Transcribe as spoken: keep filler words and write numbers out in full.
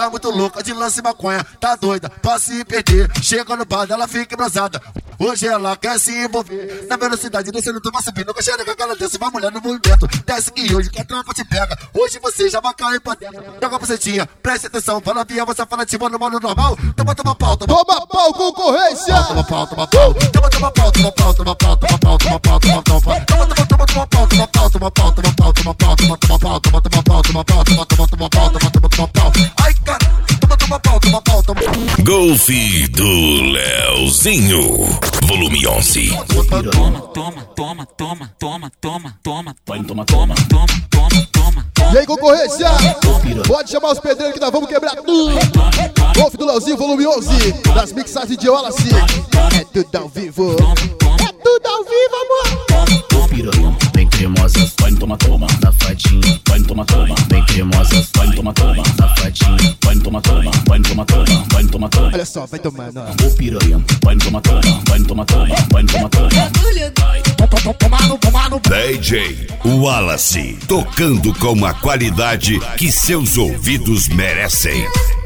tá muito louca de lance maconha, tá doida pra se perder. Chega no bar, ela fica embrasada. Hoje ela quer se envolver. Na velocidade descendo, tu vai subindo. Com a xereca que ela desce, vai mulher no movimento. Desce que hoje que a trampa te pega. Hoje você já vai cair pra dentro. Joga a bucetinha, preste atenção. Fala via, você fala de cima no modo normal. Toma, toma pau, toma Toma pau, concorrência. Toma pau, toma pau. Toma, toma pau, toma pau, toma pau, toma pau, toma pau, toma pau. Toma, toma, toma, toma pau, toma pau, toma pau, toma pau, toma pau, toma, toma pau, toma, toma pau, toma pau, toma, toma, toma pau, toma, toma, toma pau. Ai, cara, toma, toma pau, toma pau, toma. Golfe do Leozinho, volume onze. Toma, toma, toma, toma, toma, toma, toma, toma, toma, toma, toma, toma, toma. E aí, concorrência? Pode chamar os pedreiros que nós vamos quebrar tudo. Golfe do Leozinho, volume onze. Das mixagens de Wallace. É tudo ao vivo. É tudo ao vivo, amor. Piranha, bem cremosa, vai no toma, toma, safadinha, vai no toma, toma, bem cremosa, vai no toma, toma, safadinha, vai no toma, toma, vai no toma, toma, vai no toma, toma. Olha só, vai tomando. Ô piranha, vai no toma, toma, vai no toma, toma, vai no toma, toma. D J Wallace, tocando com a qualidade que seus ouvidos merecem.